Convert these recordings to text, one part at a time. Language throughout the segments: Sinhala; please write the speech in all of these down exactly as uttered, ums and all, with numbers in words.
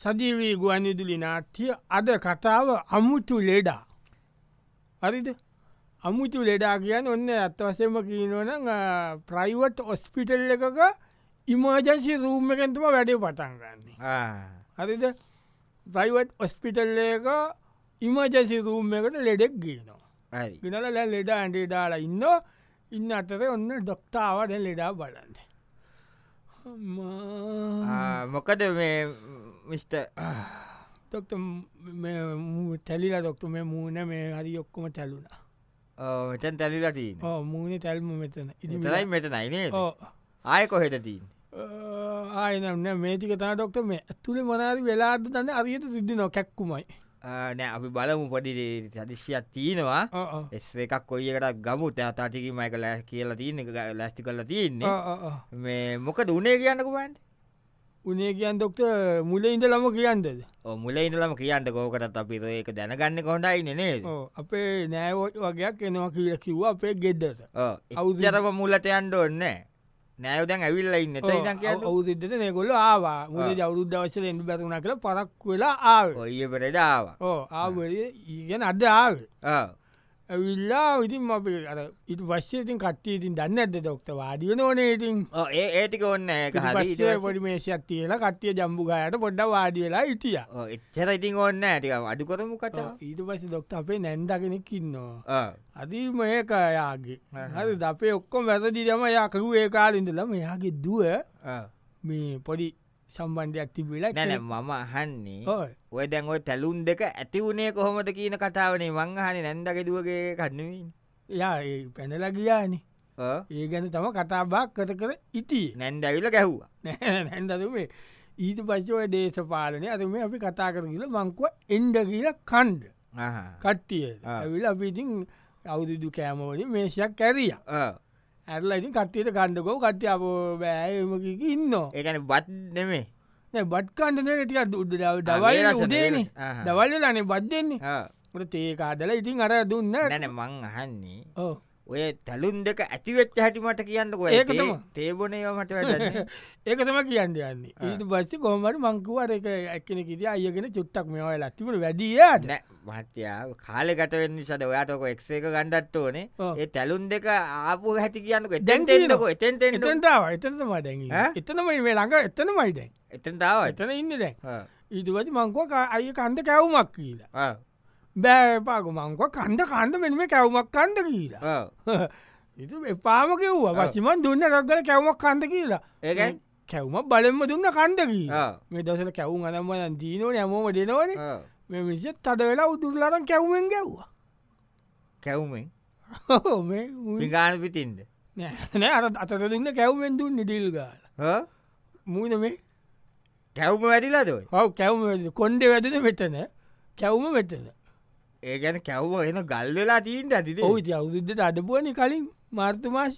සජීවී ගුවන්විදුලි නාට්‍ය අද කතාව අමුතු ලෙඩා. හරිද අමුතු ලෙඩා කියන්න ඔන්න ඇත්ත වසයම කියනවන ප්‍රයිවට් ඔස්පිටල් එකක ඉමර්ජන්සි රූම් එකෙන්තුම වැඩේ පටන් ගන්නේ. හරිද ප්‍රයිවට් ඔස්පිටල් එක ඉමර්ජන්සි රූම් එකට ලෙඩෙක් ගේනවා ගෙනල ලැ ලෙඩා ඇන්ඩේ දාලා ඉන්න ඉන්න අතර ඔන්න ඩොක්ටාවට ලෙඩා බලන්න. මොකද මේ මිස්ට ඩොක්ට තැලිලා ඩොක්ට මේ මූුණ මේ හරි ඔක්කොම තැලුණා මෙතැන් තැලිලටී මූුණ තැල්ම මෙතන ඉතරයි මෙත නයිනේ ආය කොහෙතතිී ආයනන්න මේතික තා ඩොක්ට මේ ඇතුළේ මනාද වෙලාද දන්න අරියට සිද්ධ නො කැක්කුමයි නෑ අපි බලමු පොඩි සදිශ්‍යයක් තියෙනවා එස් එකක් කොයිකට ගමු තෑතාටිකීම එක ලැ කියලා තියන්න එක ලැස්ටි කරලා තියන්නේ මේ මොකද උනේ කියන්නකුවන්ට උනේ කියන් ඩොක්ට මුල ඉඳ ලම කියන්නද මුල ඉඳලම කියන්න කෝකටත් අපි ඒක දැනගන්න කොහොඳයි නේ අපේ නෑවෝට වගේයක් එනවා කියල කිව්ව අපේ ගෙද්දට අවුදරම මුලට යන්ඩ ඔන්න නෑව දැන් ඇවිල්ල ඉන්න අවුදට නෙකොල්ල ආවා මුද අවුරුද්ධ දවශල එඩු බැරුණ කළ පරක් වෙලා ආව ඔය පෙරට ආව ආව ඉගෙන අද ආව ඇවිල්ලා ඉතින් අප ඉට වශ්‍යතින් කට්ටියඉතින් දන්න ඇද ඩොක්ට වාඩිය නෝනේ ඉතින් ඒ ඒටික ඔන්න පොඩි මේශයක් තියලා කට්ටිය ජම්බුගායට පොඩ්ඩ වාඩියලා ඉටිය එච්චර ඉතින් ඔන්න ඇටික අඩු කරමු කට ඊට පස ඩොක්ට අපේ නැන්දගෙනෙක් ඉන්නවා අදීම ඒකයාගේ හරි අපේ ඔක්කොම වැසදි දම යකරු ඒ කාලින්දලම එයාගේ දුව මේ පොඩි සම්බන්ධයක් තිබිලා නැන මම අහන්නේ ඔය දැන් ඔය තැලුම් දෙක ඇති වුණේ කොහොමද කියන කතාවනේ මංහනි නැන්දගේ දුවගේ කන්නවීන් යා පැනල ගියානි ඒ ගැන තම කතාබක් කර කර ඉති නැන්ද ඇවිල ගැහ්වා නැන්දතුමේ ඊට පච්චෝය දේශපාලනය අතම අපි කතා කර කියල මංකුව එන්ඩ කියල කණ්ඩ කට්ටිය ඇවිල අපිඉතින් අවුදුදු කෑමවලින් මේශයක් කැරිය ඇරලා ඉතින් කට්ටියට කණ්ඩකෝ කට්ටිය අප බෑමකික ඉන්න ඒකන බත් නෙමේ බත් කණ්ඩන ටිය උද්ද දවල් උදේන දවල්ලනේ බත් දෙන්නේ ට තේ කාදල ඉතින් අර දුන්න නැන මං අහන්නේ ඔය තැලුන් දෙක ඇතිවෙච්ච හැටිමට කියන්නකො ඒකතම තේබොනේමට වැඩ ඒකතම කියන්න යන්නේ ඊට පස්සේ කොහමට මංකුවට එක ඇක්කෙන කිරිය අයගෙන චුත්තක් මේ ලක්තිමට වැඩියද මහත්‍යාව කාලෙ ගටවෙන්න සද ඔයාටක එක්ස එක ගණ්ඩට්ට ඕනේ ඒ තැලුන් දෙක ආපු හැටි කියන්නක දැන්ටෙන්න්නක එතෙන්ට එතන්තාව එතනම දැන් එතනම මේ ළඟ එතනමයි දැන් එතන්තාව එතන ඉන්න දැන් ඊටවති මංකුව අය කන්ද කැවුමක් කියලා බෑපාගු මංකව කණ්ඩ කණ්ඩ මෙම කැවුමක් කණ්ඩ කියලා ඉතු එපාම කිව්වා වසිමන් දුන්න රක්ගල කැවුමක් කණ්ඩ කියලා ඒ කැවුම බලෙන්ම දුන්න කණ්ඩකී මේ දසල කැවුම් අනම්ම දීනෝ නැමෝම දෙනවන මේ විසිත් තද වෙලා උදුරලාරන් කැවුමෙන් ගැව්වා කැවුමෙන් මේ ගාන පිටින්ද නෑ අර අතර දුන්න කැවුමෙන් දුන්න නිදිල් ගාල මූන මේ කැවුම වැඩිලා දොයි හව කැවුම කොන්්ඩ වැදද මෙතන කැවුම මෙතන ඒ ගැන කැව්ව එන ගල් වෙලා තිීන්ට ඇතිද ඔවිති අවුද්ධට අඩපුුවනි කලින් මාර්තමාශ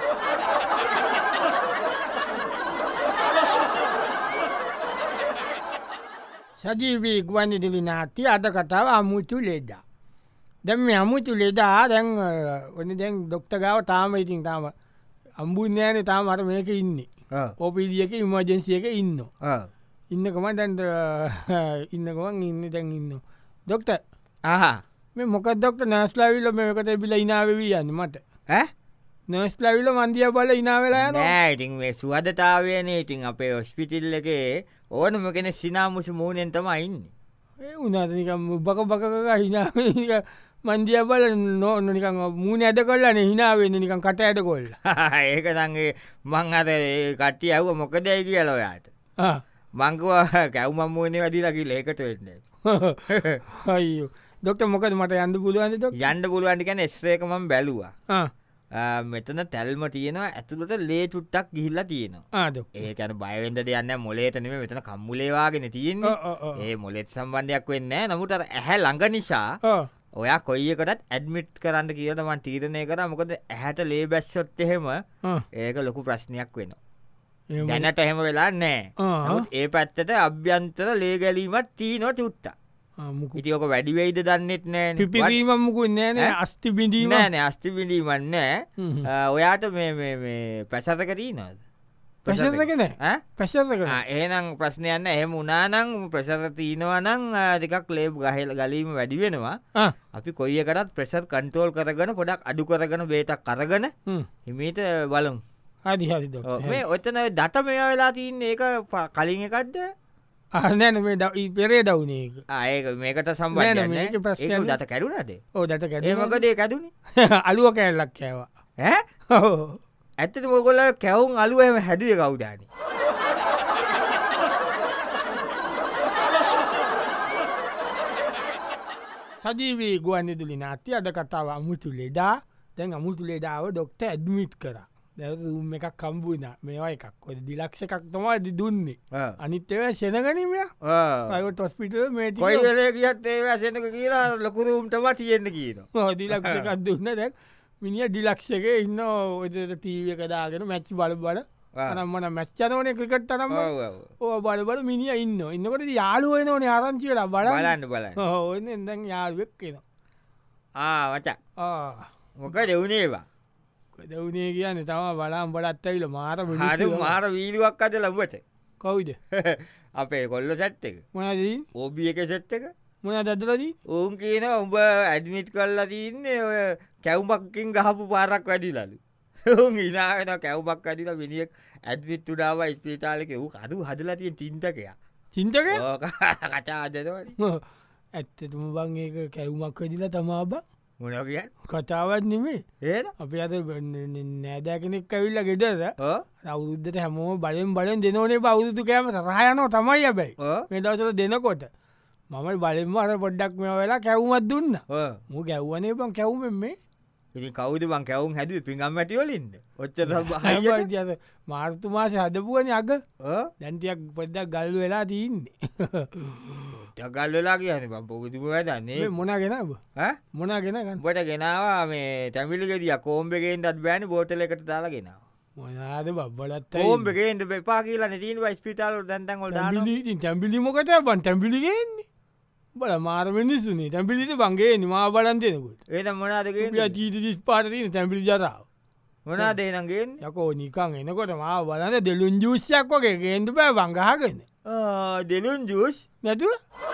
සජීවී ගුවන්විදුලි නාට්‍ය අද කතාව අමුතු ලෙඩා දැම් මේ අමුතු ලෙඩා දැන් ඔන්න දැන් ඩොක්ට ගාව තාම ඉතින් තාම අම්බුන්්‍යෑන තාම අර මේක ඉන්නේ ඕපීදියක ඉමර්ජන්සියක ඉන්න ඉන්නකම දැන්ට ඉන්නකවන් ඉන්න දැන් ඉන්න ඩොක්ට මේ මොක ඩොක්ට නස්ලාවිල්ල මේකට බිල ඉනාවවී යන්න මට නස්ලාවිල මන්දිය බල ඉනාවෙලා නෑ ඉතින් මේ සුවදතාවයනේ ඉතින් අපේ ඔස්පිටිල් එක ඕනම කෙන සිනාමුස මූනෙන් තම ඉන්න ඒ උනාතනිකම් බක බකක හිනාව මන්දිය බල නොන නිකන් මූුණ ඇද කොල්ලන හිනාවෙන්න නිකන් කට ඇද කොල්ල ඒක දගේ මං අත කට්ටිය ඇව මොකදැයි කියලොයාට මංකවා කැව්ම මූුණේ වදිලකි ඒකට වෙන්න අයෝ ඩොක්ට මොකද මට යන්න පුළුවන්ද යන්න පුළුවන්ටිකැන එස්සේකමම් බැලවා මෙතන තැල්ම තියෙනවා ඇතුළට ලේ චුට්ටක් ගිහිල්ලා තියෙනවා ඒකන බයවෙන්ද දෙයන්න මොලේතනම මෙතන කම්මුලේවාගෙන තියෙන් ඒ මොලෙත් සම්බන්ධයක් වෙන්න නමුට ඇහැ ළඟ නිසා ඔයා කොයියකටත් ඇඩමිට් කරන්න කියතමන් තීරණය කර මොකද ඇහැට ලේ බැස්සොත් එහෙම ඒක ලොකු ප්‍රශ්නයක් වෙනවා දැනට එහෙම වෙලා නෑ ඒ පැත්තට අභ්‍යන්තර ලේ ගැලීමත් තිීනො චුට්ට ඉතික වැඩිවෙයිද දන්නෙත් නෑ පිපිරීමම්මුකුත් නෑන අස්ති බිඳීම නෑන අස්ති බිඳීමන්න ඔයාට පැසතක තිීනද ප්‍රශසකන ප්‍රශසක ඒනම් ප්‍රශ්නයන්න එහෙම උනානං ප්‍රශර තිීනවනං දෙකක් ලේබ් ගහල ගලීම වැඩි වෙනවා අපි කොයි කරත් ප්‍රෙසර් කන්ටෝල් කරගන පොඩක් අඩු කරගන බේතක් කරගන හිමීට බලම් හදිහරි මේ ඔත්තන දට මේ වෙලා තියන්න ඒක කලින් එකක්ද අනැන මේ ද පෙරේ දවනේ ඒක මේකට සම්බන්ධ ප්‍රශ්න දත කැරුණද ඕ දට කැමකදේ කැදුණ අලුව කෑල්ලක් කෑවා ඈ ඇත්තට මොකොල්ල කැවුම් අලුවම හැදුව කවුඩාන සජීවී ගුවන්නිදුලි නාති අද කතාව අමුතු ලෙඩා දැන් අමුතු ලෙඩාව ඩොක්ට ඇඩ්මිට් කර දැරුම් එකක් කම්බුණ මේවා එකක් ඔ දිලක්ෂ එකක් තමයිදි දුන්නේ අනිත්තව සෙනගනීමය පයිවට ඔස්පිටල මේ කොයිලේ කියත් ඒවා සෙනක කියලා ලොකුරුම්ටම තියෙන්න්න කියන දිලක්ෂ එකක් දුන්න දැක් මිනිිය ඩිලක්ෂක ඉන්න ඔද තීවක දාගෙන මැච්චි බල බල අනම්මන මැච්චනවන ක්‍රිකට් තරම ඕ බල බල මිනිිය ඉන්න ඉන්නකට යාලුවන ඕන ආරංචියලා බලන්න බල ඔන්න එදැන් යාළුවෙක් කියෙන ආවච මොක දෙවුණේවා දෙවුණේ කියන්න තම බලාම් බඩත්තයිල මාර හඩු මාර වීඩුවක් අද ලබට කවුද අපේ කොල්ල සැට් එක මොනදී ඕබිය එක සෙට් එක මොන දදලදී ඔවුන් කියන උඹ ඇඩමිට් කල්ලා තියන්නේ ඔය කැව්මක්කින් ගහපු පාරක් වැඩිලලු ඔවුන් ඉනාවෙන කැව්මක් අදිල මිනිියක් ඇඩවිත් උඩාව ස්පිතාලක වූ අදු හදලතිය චින්තකය චින්තක කටා අදනවන ඇත්තතුම බං ඒක කැව්මක් වදිල තමාබ මොනකිය කතාවත් නෙමේ ඒ අපි අත නෑදෑ කෙනෙක් ඇවිල්ල ගෙදද අවුරුද්ධට හැමෝම බලෙන් බලෙන් දෙනවනේ බෞරුදු කෑම රහයනෝ තමයි ඇබැයි මේ දවසල දෙනකොට මමයි බලෙන්ම අර පොඩ්ඩක් මෙ වෙලා කැවුමත් දුන්න මු ගැව්වනේ බං කැවුමෙන් මේ ඉති කවුද බං කැවුම් හැදුව පිඟම් ඇතිවලින්ද ඔච්ච මාර්තු මාස හදපුුවන අග දැන්තියක් පොඩ්ඩක් ගල්ලු වෙලා තියන්නේ ගල් වෙලා කියන බම් පොගතුම වැදන්නේ මොන ගෙනබ මොන ගෙන බට ගෙනවා මේ තැමිලිගෙදිය කෝම්බගෙන් දත් බෑන බෝටල එකට දාලා ගෙනවා මොනාද බබලත් ඕම්බගෙන්ද පා කියලා නතිීන් ස්පිතාල දැන්තන්ගොල් තැම්පිලිමකට බන් තැම්පිලිගෙන්නේ බල මාර මිනිස්සුනේ තැම්පිලිට බංගේ නිමා බලන්තයනකුට ඒත මොනාදගේ චීටිස් පාටන තැම්පිලි ජතාව මොනා දේනගේ යකෝ නිකං එනකොට මා බලන්න දෙලුන් ජූස්යක් වගේ ගේන්තු පෑ බංගහගෙන දෙලුන් ජූස් නැතුව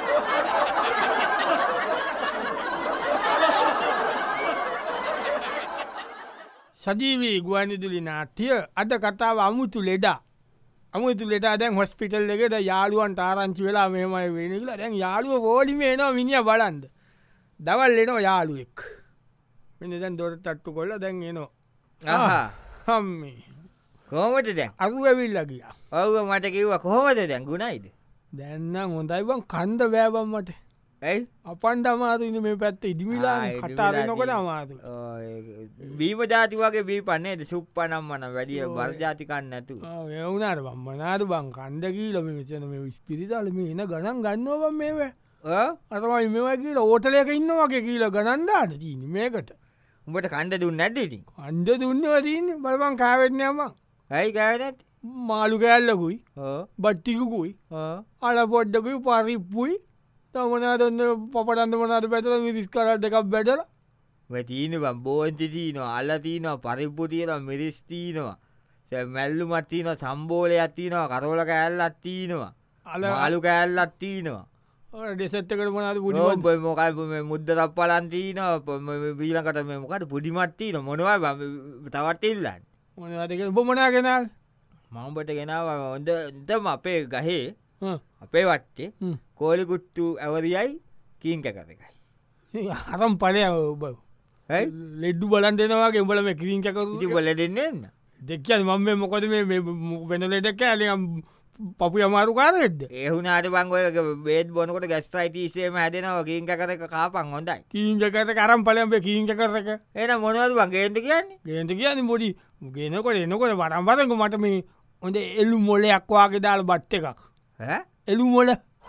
සජීවී ගුවනිදුලි නාටිය අද කතාව අමුතු ලෙඩා අමුතු ලෙටා දැන් හොස්පිටල් එකට යාළුවන් තාරංචි වෙලා මෙමයි වෙන කියලා දැන් යාළුව පෝලිම එනවා මිනිිය බලන්ද දවල් එනවා යාළුවෙක් මෙ දැන් දොට තට්ටු කොල්ල දැන් එනවා හම්මේ කෝමට දැන් අරු ඇවිල්ල ගිය ඔව්ව මට කිව්ව කොහොමද දැන් ගුණයිද දැන්නම් හොඳයිබන් කන්ද බෑබම්මට ඇයි අපන්ට අමාතුන්න මේ පැත්ත ඉදිමිලා කටාරනකොට අමාතු බීම ජාති වගේ බී පන්නේද සුප්පනම් මන වැඩිය බර්ජාතිකන්න නැතු එවුනාට බම්මනාද බං කණ්ඩකීලම විසන මේ ස්පිරිතාල මේ එන ගණන් ගන්නවම් මේව අතමයි මේවගේ ඕටලයක ඉන්න වගේ කියීල ගණන්දාට තිීන මේකට උඹට කණ්ඩ දුන්න නැදදී අන්ඩ දුන්නවතින්න බලබන් කාවෙන්නම ඇයි කෑනත් මාළු කෑල්ලකුයි බට්ටිකුකුයි අල පොඩ්ඩකුයි පරිප්පුයි තමනාදන්න පපටන්ද මනාද පැතල මිරිස් කරට එකක් බැටල වැතිීන බෝන්ති තියනවා අල්ල තියනවා පරිප්පු තියන මිරිස් තියනවා මැල්ලු මත්තියන සම්බෝලය අත්තියනවා කරෝල කෑල්ල අත්තියනවා අල අලු කෑල්ල අත්තියනවා ඩෙසට්කට මනාද පුඩි මොකල් මුද්ද තක් පලන්තිීන බීලකට මොකට පුඩිමත්තිීන මොනවා තවත් ඉල්ලන්න මොනදක බොමනාගෙන මම්බට ගෙනාව හොඳ තම අපේ ගහේ අපේ වට්ටේ කෝලිකුට්ටු ඇවරියයි කීන්ක කරකයි හරම් පලය ඔබ ලෙඩ්ඩු බලන් දෙනවාගේ උඹල මේ කිරීංකකරු බල දෙන්නන්න දෙක්කන් මම මොකොද මේ වෙන ලෙඩක් ඇලම් පපු අමාරු කාරෙද්ද ඒහුනාට බංගොය බේත් බොනකොට ගැස්ටයිටසේම හැදෙනවා කීන්ක කරක කාපන් හොඳයි කීන්ජකට කරම් පලයම්බ කීන්ක කරක එන මොනවද බංගේන්ට කියන්නේ ගේන්ට කියන්න බොඩි ගෙනකොට එනකොට වරම්බරක මට මේ හොඳ එල්ලු මොලයක්වාගේ දාල බට්ට එකක් එළු මොල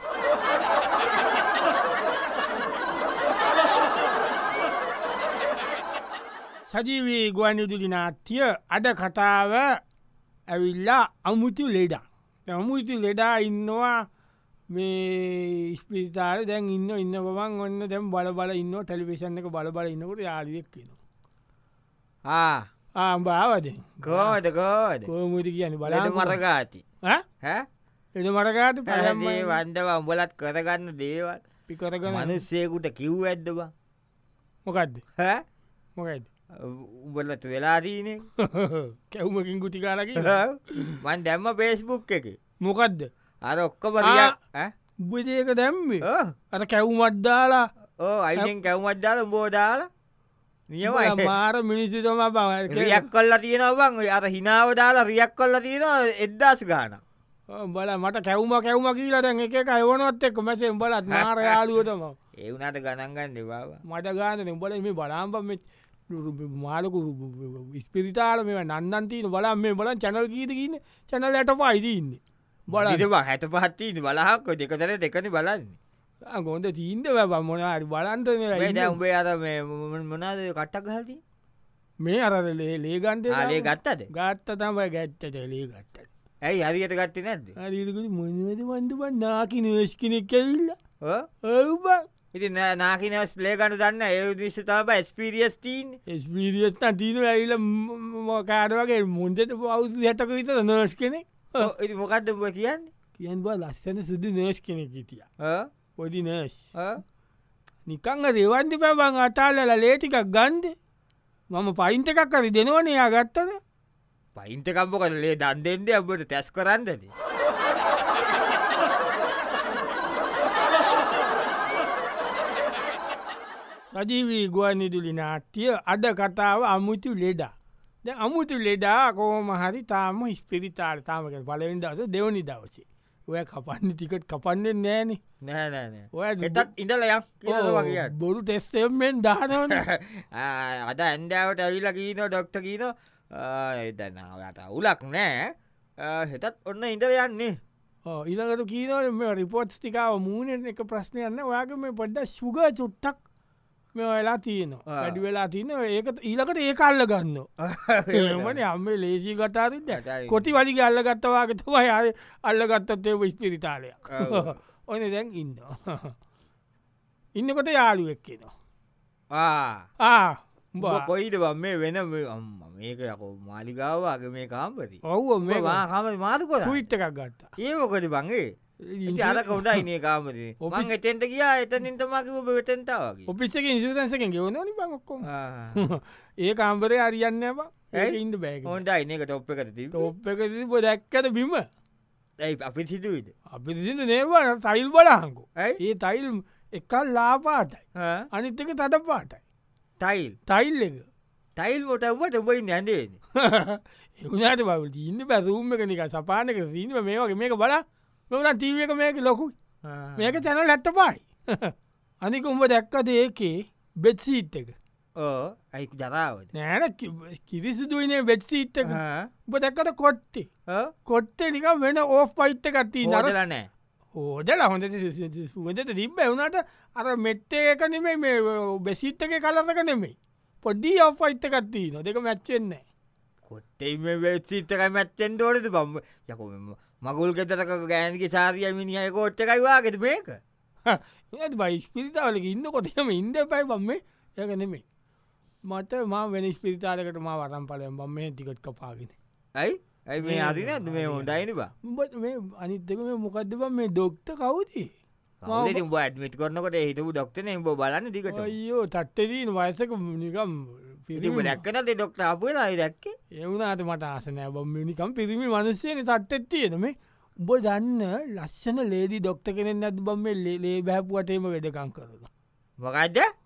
සජීවී ගුවන්විදුලි නාට්‍ය අද කතාව ඇවිල්ලා අමුතු ලෙඩා අමුතු ලෙඩා ඉන්නවා මේ ස්පිතාල දැන් ඉන්න ඉන්න බවන් ඔන්න දැම් බල බල ඉන්න ටෙලිවිෂන් එක බල බල ඉන්නකට යාලියෙක් කියනවා ආම්බාවද කෝද කෝද කෝමුද කියන බල බලද මරගාති එ මරගාට පරමේ වන්දව උඹලත් කරගන්න දේවල් පිකරග මනුස්සයකුට කිව් ඇද්දවා මොකක්ද හැ මොකයිද උඹලත් වෙලාදීන කැවුමකින් ගුටි කාලකි මන් දැම්ම පේස්බුක් එක මොකක්ද අර ඔක්කොම රියක් උබදේක දැම්ම අර කැවුමත්දාලා ඕ අයිෙන් කැවුමත්දාල බෝදාලා නියමයි මාර මිනිසි තම බව රියක් කොල්ල තියෙනවන් අර හිනාව දාලා රියක් කොල්ල තියෙනවා එද්දාස් ගාන බල මට කැවුම කැවුම කියලා දැන් එක අයවනොත් එක්ක මැසේ බලත් මාර යාලුවතම ඒවනට ගණන්ගන්න දෙබාව මට ගාන උඹල මේ බලාම්පම මාලකු ස්පිරිතාල මේ නන්නන්තින බලම් මේ බලන් චැනල් ගීතකින්න චැනල් ඇට පයිතින්නේ බලවා හැට පහත්තිීන බලහක්කො දෙකතර දෙකන බලන්නේ ගොන්ද තීන්ද බ මොනරි බලන්තන උඹේ අර මොනාද කට්ටක් හති මේ අර ලේගන්ට ලේ ගත්තද ගත්ත තමයි ගැත්තට ලේ ගත්තට ඇයි හරියට ගත්ත නැද හරිකු මොනද වන්දුබ නාකි නේශ් කෙනෙක් ඇවිල්ල ඔවබ ඉති නාකිනස් ලේගන්න දන්න ඒ විශ්තාව ස්පිරියස් තීන් ස්පිරියස් තිීන ඇයිල කාඩවගේ මුන්දට පවුදු හැටක විත නර්ස් කෙනෙක් ඉති මොකක්ද කියන්න කියන් බ ලස්සන සුදු නර්ස් කෙනෙක් හිටිය පොඩි නර්ස් නිකංග දෙවන්දි පැබං අතාල්ලල ලේටිකක් ගන්ද මම පයින්ට එකක් කරි දෙනවනයා ගත්තන පයින්ටකම්පොකට ලේ දන් දෙෙන්ද අපට තැස් කරන්නද සජීවී ගුවන්නිදුලි නාට්‍ය අද කතාව අමුතු ලෙඩා ද අමුතු ලෙඩා කෝම හරි තාම ස්පිරිතාර තාමක පලවෙන් දවස දෙවනි දවසේ ඔය කපන්න ටිකට කපන්නෙන් නෑන නෑනෑ ඔය ගෙතත් ඉඳලයක් වගේ බොරු ටෙස්සෙම්මෙන් දානවන අද ඇන්ඩාවට ඇවිල කීන ඩොක්ට කීන එදන්නට උලක් නෑ හෙටත් ඔන්න ඉඳල යන්නේ ඉළඟට කීනට මේ රිපෝට්ස් ටිකාව මූුණෙන් එක ප්‍රශ්නයන්න ඔයාගේ මේ පොඩ්ඩ සුග චුට්ටක් මේ වෙලා තියනවා වැඩි වෙලා තියන ඒක ඊලකට ඒ අල්ල ගන්න මන අම්ම ලේසි කතාරද කොටි වලි අල්ල ගත්තවාගතවා ය අල්ල ගත්තත්තේ විස්පිරිතාලයක් ඔන දැන් ඉන්න ඉන්නකොට යාලු එක්කෙනවා කොයිද බම් මේ වෙන අම්ම මේක යකෝ මාලිගාවගේ මේ කාම්පති ඔව්ව මේ හම මාතුක සුවිට් එකක් ගත්තා ඒමකොද බංගේ අර කවුඩයිනේ කාමති ඔපින් එතෙන්ට කියා එතනින්තමකිව වෙතෙන්තාවගේ ඔපිස්සක ඉන්සුතන්සක ගෙවන බංකොක්කොම ඒ කාම්බරය අරියන්න බ ඉන්ද බෑග හොන්ඩයි එක ටොප් එක ඔප් එක තිබ දැක්කද බිම ඇයි අපි සිදුවද අපි සිදු නේවා තයිල් බලහංකු ඒ තයිල් එකල් ලාපාටයි අනිත්තක තද පාටයි තයිල් තයිල් එක තයිල් මොටවට ඔබයි නැන්දේ එවුණට බවල ඉන්න පැසූම එක නික සපානක සීනව මේවගේ මේක බලා මෙවන තීව එක මේක ලොකු මේක චැනල් හැට්ට පයි අනික උඹ දැක්කද ඒකේ බෙත්සීට් එක ඕ ඇයි ජරාවට නෑන කිරිසිදුවනේ බෙත්සීට් එක උඹ දැක්කට කොට්ටේ කොට්ටේ නික වෙන ඕෆ් පයිට්ට කත්ති නරලනෑ හෝදල හොඳ සුවදට තිබ්බ එවුණට අර මෙට්ටේ එක නෙමේ මේ බෙසිට්ක කලසක නෙමේ පොඩ්ඩී ඔෆ් පයිට්ට කත්ති නො දෙක මැච්චෙන්නේ කොට්ටේ මේ සිිත්තක මැච්චෙන් දෝරද බම්ම යකොම මගුල් ගෙතරක ගෑන්ගේ සාරිය මිනිිය කෝට්ට එකයිවාගෙට මේක ඇ බයිස්පිරිතාවලක ඉන්න කොටම ඉන්ද පයි බම්ම යක නෙමේ මට මා වෙන ස්පිරිතාලකට මා වරම් පලයම් බම් මේ ටිකට් කපාගෙන ඇයි ඇයි මේ අදිනද මේ හොඳයින බා උඹට මේ අනිත්තක මේ මොකක්ද බ මේ දොක්ත කවුදී උඹ ඇඩමිට කරනකොට හිටපු ඩොක්ටන උඹ බලන්න දිකට අයෝ තට්ටදීන වයසක නිකම් පිරිම දැක්කනට ඩොක්ට අපලා දැක්කේ එවුණට මට ආසනෑ බම් නිකම් පිරිමි මනුස්සයන තට්ටත් තියෙනම උඹ දන්න ලස්සන ලේදි ඩොක්ට කෙනෙ නැත් බම් ලේ බැපුවටේම වෙදකං කරන මොකක්ද